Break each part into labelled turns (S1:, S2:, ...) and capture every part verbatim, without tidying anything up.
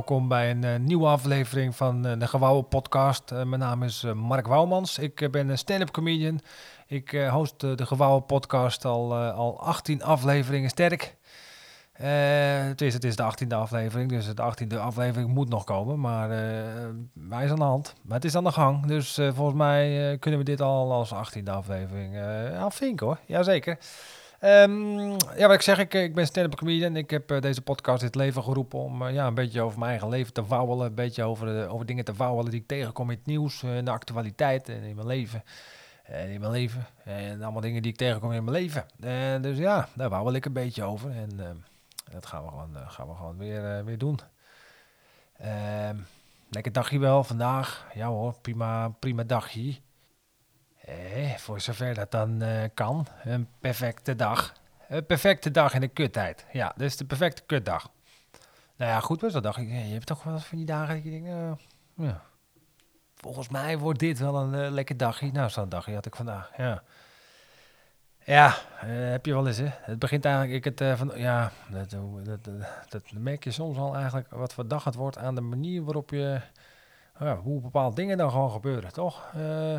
S1: welkom bij een uh, nieuwe aflevering van uh, de Gewouwen podcast. Uh, mijn naam is uh, Mark Wouwmans. Ik uh, ben een stand-up comedian. Ik uh, host uh, de Gewouwen podcast al, uh, al achttien afleveringen sterk. Uh, het, is, het is de achttiende aflevering, dus de achttiende aflevering moet nog komen. Maar uh, wij is aan de hand. Maar het is aan de gang, dus uh, volgens mij uh, kunnen we dit al als achttiende aflevering uh, afvinken hoor. Jazeker. Um, ja, wat ik zeg, ik, ik ben stand-up comedian. Ik heb uh, deze podcast in het leven geroepen om uh, ja, een beetje over mijn eigen leven te wauwelen. Een beetje over, uh, over dingen te wauwelen die ik tegenkom in het nieuws, uh, in de actualiteit en in mijn leven. En in mijn leven. En allemaal dingen die ik tegenkom in mijn leven. En dus ja, daar wauwel ik een beetje over. En uh, dat gaan we gewoon, uh, gaan we gewoon weer, uh, weer doen. Uh, lekker dagje wel vandaag. Ja hoor, prima, prima dagje. Eh, voor zover dat dan uh, kan. Een perfecte dag. Een perfecte dag in de kuttijd. Ja, dat is de perfecte kutdag. Nou ja, goed was dat dacht ik. Je hebt toch wel eens van die dagen dat je denkt, uh, ja. Volgens mij wordt dit wel een uh, lekker dagje. Nou, zo'n dagje had ik vandaag, ja. Ja, uh, heb je wel eens, hè. Het begint eigenlijk, ik het uh, van, ja, dat, dat, dat, dat merk je soms al eigenlijk wat voor dag het wordt aan de manier waarop je, uh, hoe bepaalde dingen dan gewoon gebeuren, toch? Uh,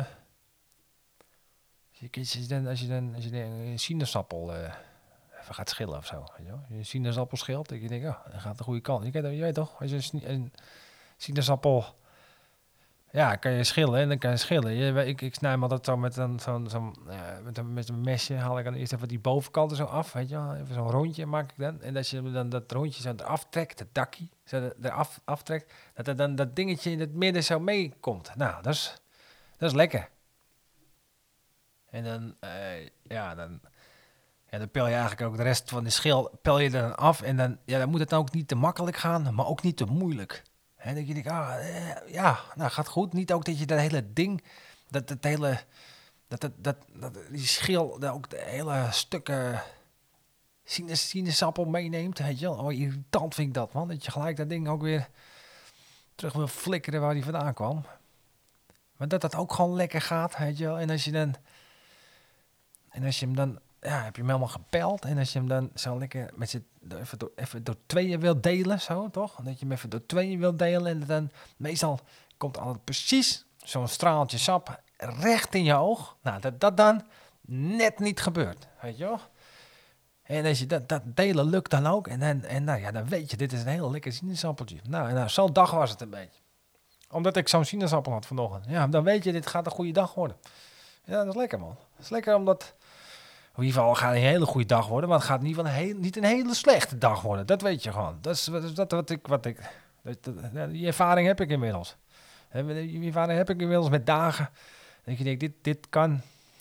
S1: Als je dan, als je dan, als je dan een sinaasappel uh, even gaat schillen of zo, weet je wel? Als je een sinaasappel schilt, dan denk je, oh, dat gaat de goede kant. Je, kent, je weet toch, als je een, een sinaasappel, ja, kan je schillen en dan kan je schillen. Je, ik, ik snij hem altijd zo met een, zo'n, zo'n, uh, met, een, met een mesje, haal ik dan eerst even die bovenkanten zo af, weet je wel? Even zo'n rondje maak ik dan. En als je dan dat rondje zo eraf trekt, het dakje, zo eraf aftrekt, dat er dan dat dingetje in het midden zo meekomt. Nou, dat is, dat is lekker. En dan, uh, ja, dan, ja, dan pel je eigenlijk ook de rest van de schil, pel je er dan af. En dan, ja, dan moet het dan ook niet te makkelijk gaan, maar ook niet te moeilijk. En dan denk je, ah, uh, ja, nou gaat goed. Niet ook dat je dat hele ding, dat het hele, dat, dat, dat, dat die schil, dat ook de hele stukken sinus, sinaasappel meeneemt. Weet je wel, oh, irritant vind ik dat, man. Dat je gelijk dat ding ook weer terug wil flikkeren waar die vandaan kwam. Maar dat dat ook gewoon lekker gaat, weet je wel. En als je dan... En als je hem dan, ja, heb je hem helemaal gepeld. En als je hem dan zo lekker met z'n, even, door, even door tweeën wil delen, zo toch? Dat je hem even door tweeën wil delen. En dan, meestal komt altijd precies zo'n straaltje sap recht in je oog. Nou, dat dat dan net niet gebeurt, weet je wel? En als je dat, dat delen lukt dan ook. En, dan, en nou ja, dan weet je, dit is een heel lekker sinaasappeltje. Nou, nou zo'n dag was het een beetje. Omdat ik zo'n sinaasappel had vanochtend. Ja, dan weet je, dit gaat een goede dag worden. Ja, dat is lekker, man. Dat is lekker omdat... In ieder geval gaat het een hele goede dag worden, maar het gaat niet, van een heel, niet een hele slechte dag worden. Dat weet je gewoon. Dat is, dat is dat wat ik... Wat ik dat, dat, die ervaring heb ik inmiddels. Die ervaring heb ik inmiddels met dagen. Dat je denkt, dit, dit kan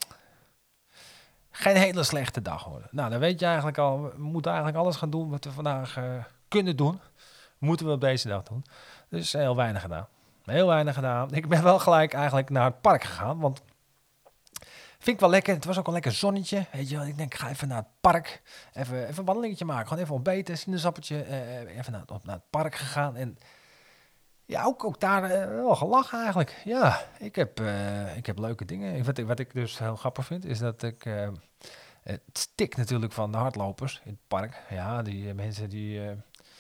S1: geen hele slechte dag worden. Nou, dan weet je eigenlijk al, we moeten eigenlijk alles gaan doen wat we vandaag uh, kunnen doen. Moeten we op deze dag doen. Dus heel weinig gedaan. Heel weinig gedaan. Ik ben wel gelijk eigenlijk naar het park gegaan, want... Vind ik wel lekker. Het was ook een lekker zonnetje. Weet je wel. Ik denk, ik ga even naar het park. Even, even een wandelingetje maken. Gewoon even ontbeten. Sinaasappeltje. Uh, even naar, naar het park gegaan. En ja, ook, ook daar uh, wel gelachen eigenlijk. Ja, ik heb, uh, ik heb leuke dingen. Wat ik, wat ik dus heel grappig vind, is dat ik... Uh, het stik natuurlijk van de hardlopers in het park. Ja, die uh, mensen die... Uh,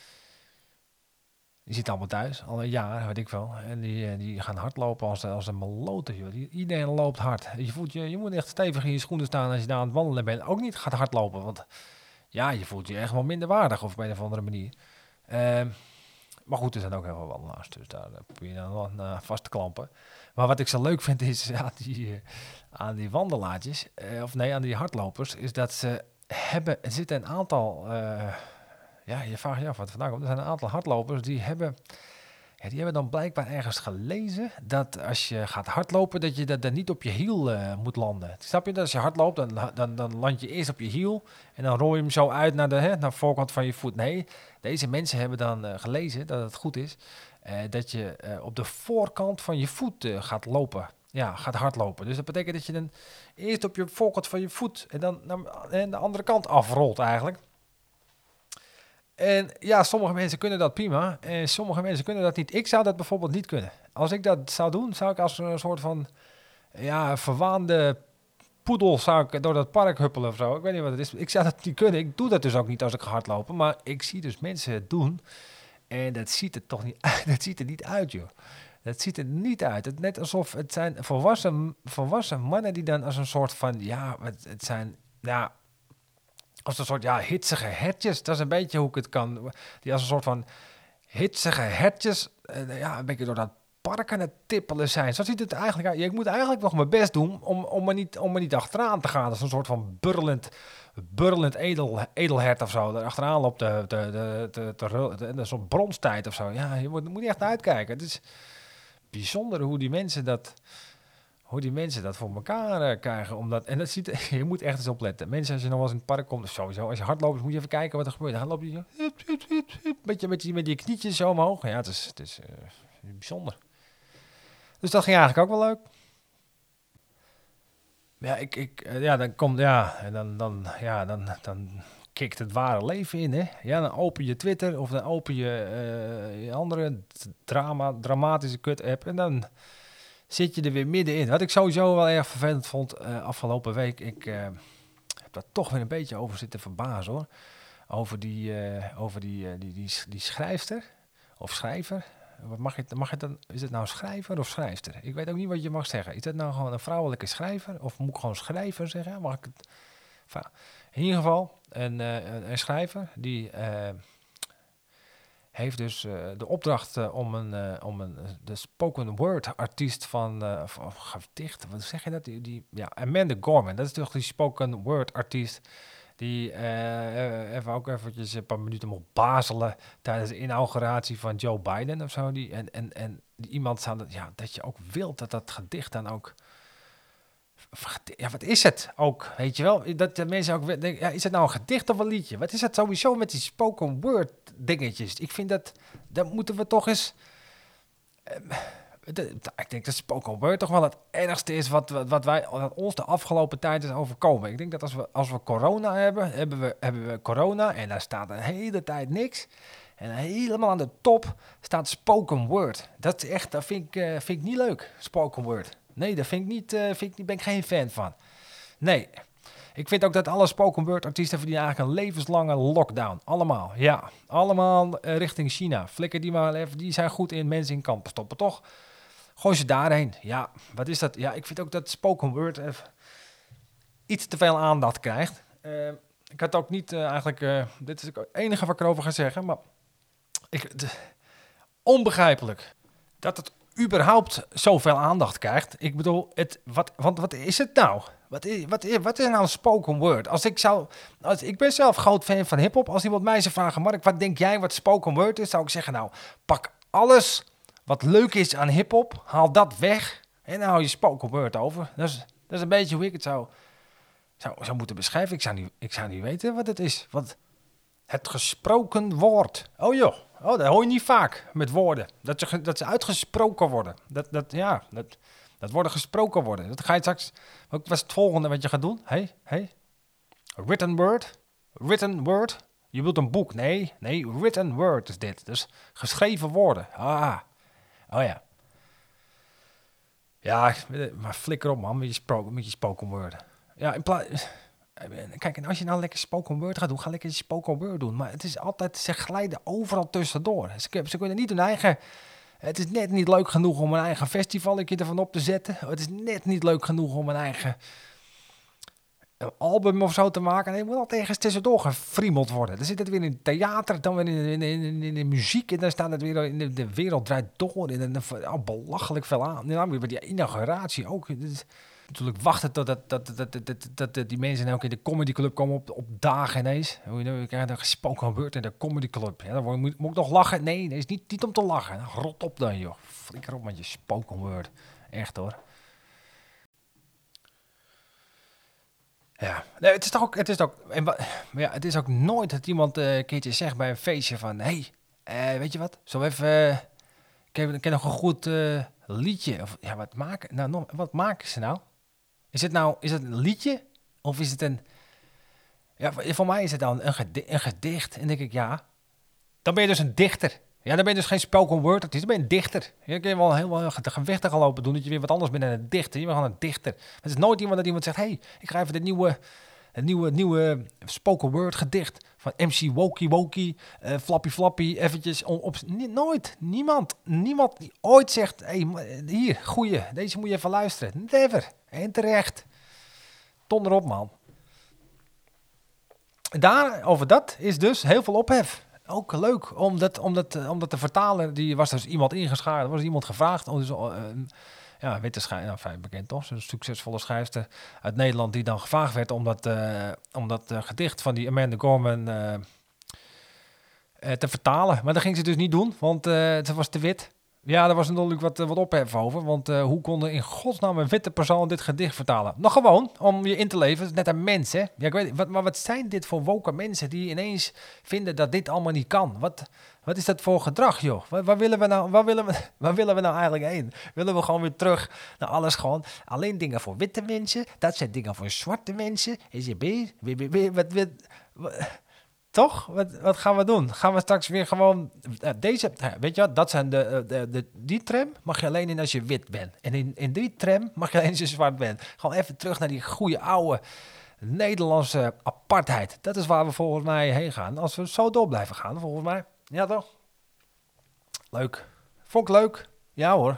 S1: Die zitten allemaal thuis, al een jaar, weet ik wel. En die, die gaan hardlopen als, als een melote, joh. Die, iedereen loopt hard. Je, voelt je, je moet echt stevig in je schoenen staan als je daar aan het wandelen bent. Ook niet gaat hardlopen, want ja, je voelt je echt wel minder waardig of op een of andere manier. Uh, maar goed, er zijn ook heel veel wandelaars, dus daar probeer je dan wel uh, vast te klampen. Maar wat ik zo leuk vind is ja, die, uh, aan die wandelaartjes, uh, of nee, aan die hardlopers, is dat ze hebben, er zitten een aantal... Uh, Ja, je vraagt je af wat vandaan komt. Er zijn een aantal hardlopers die hebben, ja, die hebben dan blijkbaar ergens gelezen dat als je gaat hardlopen, dat je dat dan niet op je hiel uh, moet landen. Snap je dat? Als je hardloopt, dan, dan, dan land je eerst op je hiel en dan rol je hem zo uit naar de, hè, naar de voorkant van je voet. Nee, deze mensen hebben dan uh, gelezen dat het goed is uh, dat je uh, op de voorkant van je voet uh, gaat lopen. Ja, gaat hardlopen. Dus dat betekent dat je dan eerst op je voorkant van je voet en dan naar, en de andere kant afrolt eigenlijk. En ja, sommige mensen kunnen dat prima en sommige mensen kunnen dat niet. Ik zou dat bijvoorbeeld niet kunnen. Als ik dat zou doen, zou ik als een soort van ja, verwaande poedel zou ik door dat park huppelen of zo. Ik weet niet wat het is. Ik zou dat niet kunnen. Ik doe dat dus ook niet als ik ga hardlopen. Maar ik zie dus mensen het doen. En dat ziet er toch niet uit. Dat ziet er niet uit, joh. Dat ziet er niet uit. Het net alsof het zijn volwassen, volwassen mannen die dan als een soort van, ja, het, het zijn, ja, als een soort, ja, hitsige hertjes. Dat is een beetje hoe ik het kan. Die als een soort van hitsige hertjes, uh, ja, een beetje door dat park aan het tippelen zijn. Zo ziet het eigenlijk uit. Ik moet eigenlijk nog mijn best doen om, om, er, niet, om er niet achteraan te gaan. Dat is een soort van burlend, burlend edel, edelhert of zo. Daar achteraan loopt de, de, de, de, de, de, de, zo'n bronstijd of zo. Ja, je moet, moet je echt naar uitkijken. Het is bijzonder hoe die mensen dat, hoe die mensen dat voor elkaar uh, krijgen. Omdat, en dat ziet, je moet echt eens opletten. Mensen, als je nog wel eens in het park komt, of sowieso, als je hardloopt, moet je even kijken wat er gebeurt. Dan loop je zo, hup, hup, hup, hup, beetje met, die, met die knietjes zo omhoog. Ja, het is, het is uh, bijzonder. Dus dat ging eigenlijk ook wel leuk. Ja, ik, ik, uh, ja, dan komt, ja, en dan, dan, ja, dan, dan kikt het ware leven in, hè. Ja, dan open je Twitter of dan open je uh, je andere drama, dramatische kut-app en dan zit je er weer middenin. Wat ik sowieso wel erg vervelend vond uh, afgelopen week, ik uh, heb daar toch weer een beetje over zitten verbazen, hoor. Over die, uh, over die, uh, die, die, die schrijfster, of schrijver. Wat mag het, mag het dan, is het nou schrijver of schrijfster? Ik weet ook niet wat je mag zeggen. Is dat nou gewoon een vrouwelijke schrijver? Of moet ik gewoon schrijver zeggen? Mag ik het? Enfin, in ieder geval, een, uh, een, een schrijver die uh, heeft dus uh, de opdracht uh, om een, uh, om een de spoken word artiest van, uh, of, of gedicht, wat zeg je dat? Die, die, ja, Amanda Gorman, dat is toch die spoken word artiest die uh, even ook eventjes een paar minuten mocht bazelen tijdens de inauguratie van Joe Biden of zo. Die, en, en, en die iemand zou dat, ja, dat je ook wilt dat dat gedicht dan ook. Ja, wat is het ook? Weet je wel? Dat de mensen ook denken, ja, is het nou een gedicht of een liedje? Wat is het sowieso met die spoken word dingetjes? Ik vind dat, dat moeten we toch eens. Uh, De, ik denk dat spoken word toch wel het ergste is wat, wat, wat, wij, wat ons de afgelopen tijd is overkomen. Ik denk dat als we, als we corona hebben, hebben we, hebben we corona en daar staat een hele tijd niks. En helemaal aan de top staat spoken word. Dat is echt, dat vind ik, uh, vind ik niet leuk, spoken word. Nee, daar vind ik niet, uh, vind ik niet, ben ik geen fan van. Nee, ik vind ook dat alle spoken word artiesten verdienen eigenlijk een levenslange lockdown. Allemaal, ja. Allemaal uh, richting China. Flikker die maar even, die zijn goed in mensen in kampen stoppen, toch? Gooi ze daarheen. Ja, wat is dat? Ja, ik vind ook dat spoken word uh, iets te veel aandacht krijgt. Uh, ik had ook niet uh, eigenlijk... Uh, dit is het enige wat ik erover ga zeggen, maar... Ik, de, onbegrijpelijk dat het überhaupt zoveel aandacht krijgt. Ik bedoel, het, wat, want wat is het nou? Wat is, wat, is, wat is nou een spoken word? Als ik zou... Als, ik ben zelf groot fan van hiphop. Als iemand mij zou vragen, Mark, wat denk jij wat spoken word is? Zou ik zeggen, nou, pak alles... Wat leuk is aan hiphop, haal dat weg en dan hou je spoken word over. Dat is, dat is een beetje hoe ik het zou, zou, zou moeten beschrijven. Ik zou, niet, ik zou niet weten wat het is. Wat, het gesproken woord. Oh joh, oh, dat hoor je niet vaak met woorden. Dat ze, dat ze uitgesproken worden. Dat, dat, ja, dat, dat worden gesproken worden. Dat ga je straks... Wat was het volgende wat je gaat doen? Hey, hey. Written word. Written word. Je wilt een boek. Nee, nee, written word is dit. Dus geschreven woorden. Ah, oh ja. Ja, maar flikker op man, met je, sproken, met je spoken word. Ja, in plaats... Kijk, en als je nou lekker spoken word gaat doen, ga lekker je spoken word doen. Maar het is altijd, ze glijden overal tussendoor. Ze, ze kunnen niet hun eigen... Het is net niet leuk genoeg om een eigen festivaletje ervan op te zetten. Het is net niet leuk genoeg om een eigen een album of zo te maken. Nee, het moet altijd ergens tussendoor gefriemeld worden. Dan zit het weer in het theater, dan weer in, in, in, in de muziek. En dan staat het weer in de, de wereld draait door. En dan oh, belachelijk veel aan. En dan weer bij die inauguratie ook. Dus, natuurlijk wachten tot dat, dat, dat, dat, dat, dat, dat die mensen ook in de comedy club komen op, op dagen ineens. Je krijgt een gesproken word in de comedy club. Ja, dan moet, moet ik nog lachen? Nee, dat is niet, niet om te lachen. Rot op dan, joh. Flikker op met je spoken word. Echt hoor. Ja, nee, het is toch ook, het is ook, en wa, ja, het is ook nooit dat iemand uh, een keertje zegt bij een feestje van, hé, hey, uh, weet je wat, zo even, uh, ik, heb, ik heb nog een goed uh, liedje, of ja, wat maken, nou, nog, wat maken ze nou? Is het nou, is het een liedje, of is het een, ja, voor, voor mij is het dan een, gedi- een gedicht, en dan denk ik, ja, dan ben je dus een dichter. Ja, dan ben je dus geen spoken word artiest, dan ben je een dichter. Je kun je wel heel de gevechten gaan lopen doen, dat je weer wat anders bent dan een dichter. Je bent gewoon een dichter. Het is nooit iemand dat iemand zegt, hé, hey, ik ga even de nieuwe, Het nieuwe, nieuwe spoken word gedicht van M C Wokie Wokie, uh, Flappy Flappy, eventjes op... op nie, nooit, niemand, niemand die ooit zegt, hey, hier, goeie, deze moet je even luisteren. Never. En terecht. Ton erop, man. Daar, over dat is dus heel veel ophef. Ook leuk, omdat, omdat, omdat de vertaler, die was dus iemand ingeschaard, er was iemand gevraagd, om dus, uh, ja, witte schrijver, nou, fijn bekend toch, zo'n succesvolle schrijfster uit Nederland, die dan gevraagd werd om dat, uh, om dat uh, gedicht van die Amanda Gorman uh, uh, te vertalen. Maar dat ging ze dus niet doen, want uh, ze was te wit. Ja, daar was natuurlijk wat, wat ophef over, want uh, hoe kon er in godsnaam een witte persoon dit gedicht vertalen? Nou, gewoon, om je in te leven, net een mens, hè. Ja, ik weet, wat, maar wat zijn dit voor woke mensen die ineens vinden dat dit allemaal niet kan? Wat, wat is dat voor gedrag, joh? Waar, waar, willen we nou, waar, willen we, waar willen we nou eigenlijk heen? Willen we gewoon weer terug naar alles gewoon, alleen dingen voor witte mensen, dat zijn dingen voor zwarte mensen, is je weer, weer, weer, wat, wat, wat toch? Wat, wat gaan we doen? Gaan we straks weer gewoon... Uh, deze, uh, weet je wat? Dat zijn de, uh, de, de... Die tram mag je alleen in als je wit bent. En in, in die tram mag je alleen als je zwart bent. Gewoon even terug naar die goede oude Nederlandse apartheid. Dat is waar we volgens mij heen gaan. Als we zo door blijven gaan, volgens mij. Ja, toch? Leuk. Vond ik leuk. Ja hoor.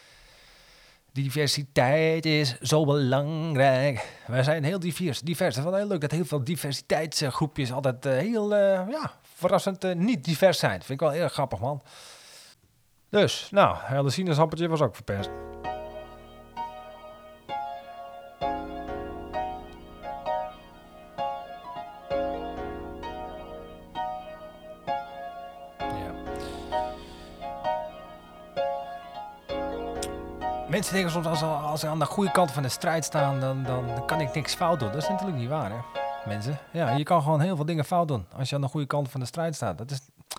S1: Diversiteit is zo belangrijk. Wij zijn heel divers. divers. Het is wel heel leuk dat heel veel diversiteitsgroepjes altijd uh, heel uh, ja, verrassend uh, niet divers zijn. Dat vind ik wel heel grappig, man. Dus, nou, het hele sinaasappeltje was ook verpest. Mensen denken soms, als, als ze aan de goede kant van de strijd staan, dan, dan, dan kan ik niks fout doen. Dat is natuurlijk niet waar, hè, mensen. Ja, je kan gewoon heel veel dingen fout doen als je aan de goede kant van de strijd staat. Dat is,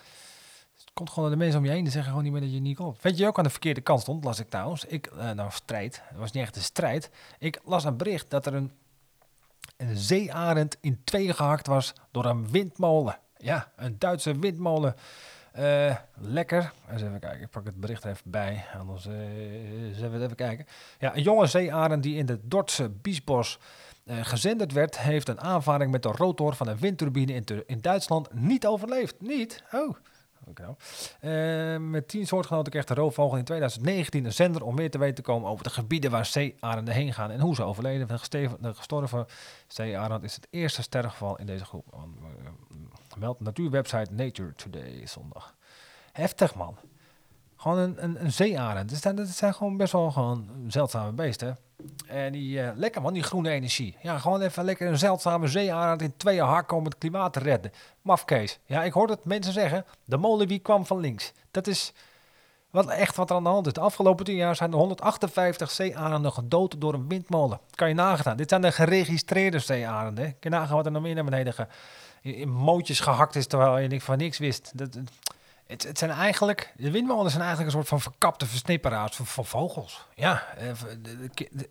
S1: het komt gewoon door de mensen om je heen, die zeggen gewoon niet meer dat je niet klopt. Weet je, ook aan de verkeerde kant stond, las ik trouwens. Ik, uh, nou, strijd. Het was niet echt een strijd. Ik las een bericht dat er een, een zeearend in twee gehakt was door een windmolen. Ja, een Duitse windmolen. Uh, lekker. Eens even kijken, ik pak het bericht er even bij. Anders uh, zullen we het even kijken. Ja, een jonge zeearend die in de Dordtse Biesbos uh, gezenderd werd, heeft een aanvaring met de rotor van een windturbine in, te, in Duitsland niet overleefd. Niet? Oh. Okay. Uh, met tien soortgenoten kreeg de roofvogel in twintig negentien een zender om meer te weten te komen over de gebieden waar zeearenden heen gaan en hoe ze overleden. De gestorven zeearend is het eerste sterfgeval in deze groep. Uh, meldt natuurwebsite Nature Today zondag. Heftig, man. Gewoon een, een, een zeearend. Dat zijn, dat zijn gewoon best wel gewoon zeldzame beesten. En die, uh, lekker man, die groene energie. Ja, gewoon even lekker een zeldzame zeearend in tweeën hakken om het klimaat te redden. Mafkees. Ja, ik hoorde het mensen zeggen, de molenwie kwam van links. Dat is wat, echt wat er aan de hand is. De afgelopen tien jaar zijn er honderdachtenvijftig zeearenden gedood door een windmolen. Kan je nagaan. Dit zijn de geregistreerde zeearenden. Kan je nagaan wat er nog meer naar beneden ge, in, in mootjes gehakt is, terwijl je van niks wist. Dat... Het, het zijn eigenlijk, de windmolens zijn eigenlijk een soort van verkapte versnipperaars van, van vogels. Ja, de, de, de,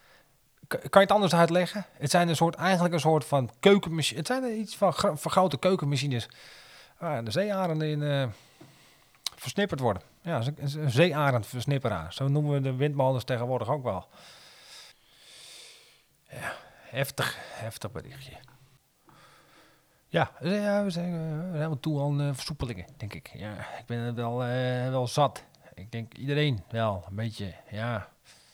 S1: kan je het anders uitleggen? Het zijn een soort, eigenlijk een soort van keukenmachine. Het zijn iets van vergrote keukenmachines waar de zeearenden in uh, versnipperd worden. Ja, een, een zeearendversnipperaar. Zo noemen we de windmolens tegenwoordig ook wel. Ja, heftig, heftig berichtje. Ja, ja, we zijn uh, helemaal toe aan uh, versoepelingen, denk ik. Ja, ik ben het wel, uh, wel zat. Ik denk iedereen wel, een beetje, ja.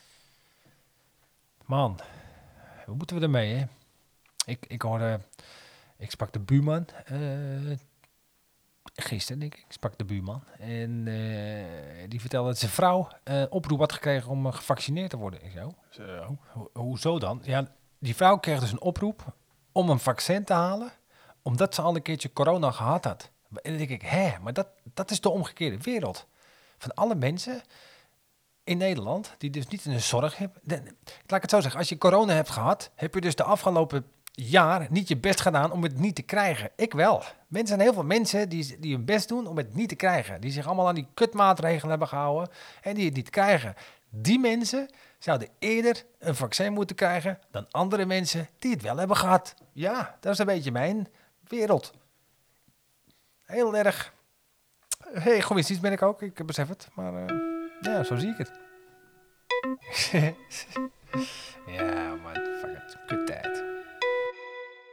S1: Man, hoe moeten we ermee, hè? Ik, ik hoorde, ik sprak de buurman, uh, gisteren denk ik, ik sprak de buurman. En uh, die vertelde dat zijn vrouw uh, oproep had gekregen om uh, gevaccineerd te worden. Ik zei, zo, ho- hoezo dan? Ja, die vrouw kreeg dus een oproep om een vaccin te halen, omdat ze al een keertje corona gehad had. En dan denk ik, hè, maar dat, dat is de omgekeerde wereld. Van alle mensen in Nederland, die dus niet in de zorg hebben. De, laat ik het zo zeggen, als je corona hebt gehad, heb je dus de afgelopen jaar niet je best gedaan om het niet te krijgen. Ik wel. Mensen zijn heel veel mensen die, die hun best doen om het niet te krijgen. Die zich allemaal aan die kutmaatregelen hebben gehouden en die het niet krijgen. Die mensen zouden eerder een vaccin moeten krijgen dan andere mensen die het wel hebben gehad. Ja, dat is een beetje mijn wereld. Heel erg hey, egoïstisch ben ik ook, ik besef het. Maar uh, ja, zo zie ik het. Ja, man, fuck het. Kut tijd.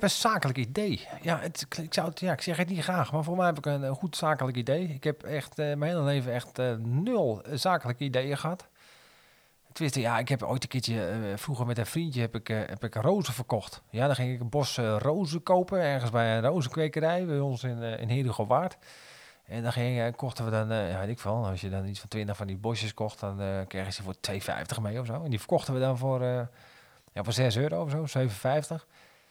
S1: een zakelijk idee. Ja, het, ik, zou het, ja, ik zeg het niet graag, maar voor mij heb ik een, een goed zakelijk idee. Ik heb echt uh, mijn hele leven echt uh, nul zakelijke ideeën gehad. Tenminste, ja, ik heb ooit een keertje, uh, vroeger met een vriendje, heb ik, uh, heb ik rozen verkocht. Ja, dan ging ik een bos uh, rozen kopen, ergens bij een rozenkwekerij, bij ons in, uh, in Herugowaard. En dan ging, uh, kochten we dan, uh, ja, weet ik veel, als je dan iets van twintig van die bosjes kocht, dan uh, kreeg je ze voor twee vijftig mee of zo. En die verkochten we dan voor, uh, ja, voor zes euro of zo, zeven vijftig.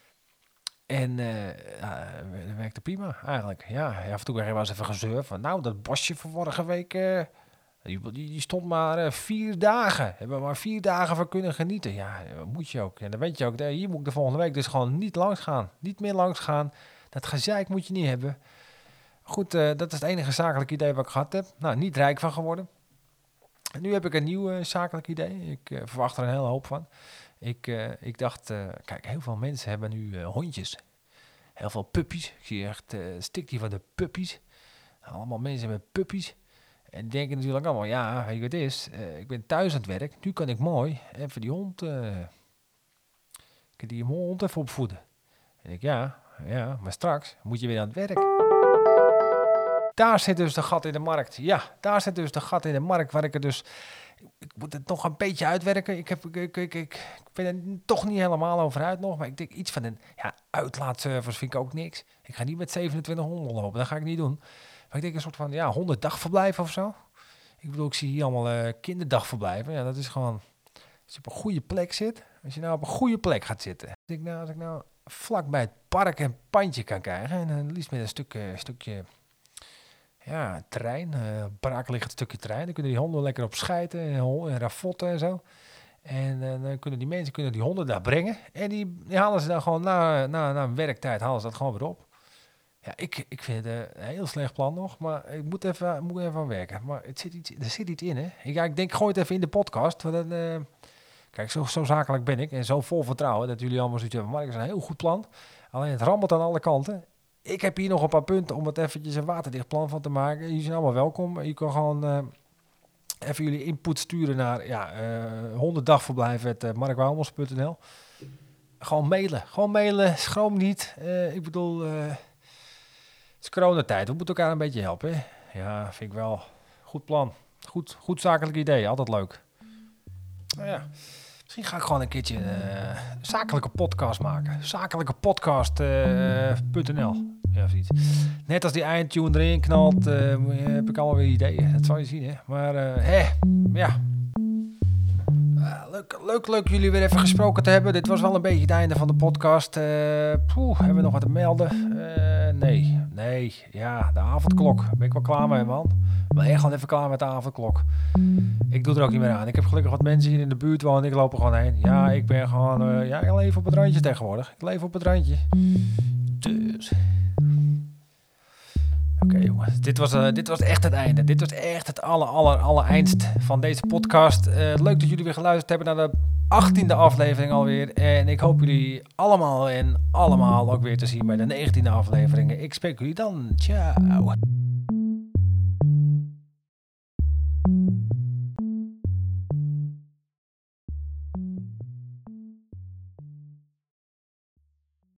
S1: En uh, ja, dat werkte prima eigenlijk. Ja, af en toe kreeg je wel eens even gezeur van, nou, dat bosje van vorige week, uh, die, die, die stond maar uh, vier dagen. Hebben we maar vier dagen van kunnen genieten. Ja, moet je ook. En dan weet je ook, hier moet ik de volgende week dus gewoon niet langs gaan. Niet meer langs gaan. Dat gezeik moet je niet hebben. Goed, uh, dat is het enige zakelijk idee wat ik gehad heb. Nou, niet rijk van geworden. En nu heb ik een nieuw uh, zakelijk idee. Ik uh, verwacht er een hele hoop van. Ik, uh, ik dacht, uh, kijk, heel veel mensen hebben nu uh, hondjes. Heel veel puppies. Ik zie echt uh, stikje van de puppies. Allemaal mensen met puppies. En die denken natuurlijk allemaal, ja, weet je wat het is? Uh, ik ben thuis aan het werk. Nu kan ik mooi even die hond... Uh, ik kan die hond even opvoeden. En ik, ja, ja, maar straks moet je weer aan het werk. Daar zit dus de gat in de markt. Ja, daar zit dus de gat in de markt waar ik er dus... Ik moet het nog een beetje uitwerken. Ik, heb, ik, ik, ik, ik ben er toch niet helemaal over uit nog. Maar ik denk iets van een ja, uitlaatservice vind ik ook niks. Ik ga niet met zevenentwintig honden lopen. Dat ga ik niet doen. Maar ik denk een soort van ja, honderdagverblijf of zo. Ik bedoel, ik zie hier allemaal uh, kinderdagverblijven. Ja, dat is gewoon... Als je op een goede plek zit. Als je nou op een goede plek gaat zitten. Als ik nou, als ik nou vlak bij het park een pandje kan krijgen. En dan liefst met een stuk, uh, stukje... Ja, terrein, uh, braak ligt een stukje terrein. Dan kunnen die honden lekker op schijten en, en ravotten en zo. En uh, dan kunnen die mensen kunnen die honden daar brengen. En die, die halen ze dan gewoon na, na, na een werktijd halen ze dat gewoon weer op. Ja, ik, ik vind het een heel slecht plan nog, maar ik moet even, moet even aan werken. Maar het zit iets, er zit iets in, hè. Ik, ja, ik denk, gooi het even in de podcast. Want dan, uh, kijk, zo, zo zakelijk ben ik en zo vol vertrouwen dat jullie allemaal zoiets hebben. Maar ik is een heel goed plan. Alleen het rammelt aan alle kanten. Ik heb hier nog een paar punten om het eventjes een waterdicht plan van te maken. Jullie zijn allemaal welkom. Je kan gewoon uh, even jullie input sturen naar ja, uh, hondenddagverblijf at markwouwels punt n l. Gewoon mailen. Gewoon mailen. Schroom niet. Uh, ik bedoel, uh, het is coronatijd. We moeten elkaar een beetje helpen. Hè? Ja, vind ik wel. Goed plan. Goed, goed zakelijk idee. Altijd leuk. Nou ja. Misschien ga ik gewoon een keertje een uh, zakelijke podcast maken. Zakelijke podcast punt n l. Ja, zoiets. Net als die eindtune erin knalt, uh, heb ik allemaal weer ideeën. Dat zal je zien, hè. Maar, uh, hè, ja. Uh, leuk, leuk, leuk jullie weer even gesproken te hebben. Dit was wel een beetje het einde van de podcast. Uh, poeh, hebben we nog wat te melden? Uh, nee, nee. Ja, de avondklok. Daar ben ik wel klaar mee, man. Ik ben echt gewoon even klaar met de avondklok. Ik doe er ook niet meer aan. Ik heb gelukkig wat mensen hier in de buurt wonen. Ik loop er gewoon heen. Ja, ik ben gewoon... Uh, ja, ik leef op het randje tegenwoordig. Ik leef op het randje. Dus... Oké okay, jongens, dit was, uh, dit was echt het einde. Dit was echt het aller, aller, aller eindst van deze podcast. Uh, leuk dat jullie weer geluisterd hebben naar de achttiende aflevering alweer. En ik hoop jullie allemaal en allemaal ook weer te zien bij de negentiende aflevering. Ik spreek jullie dan. Ciao.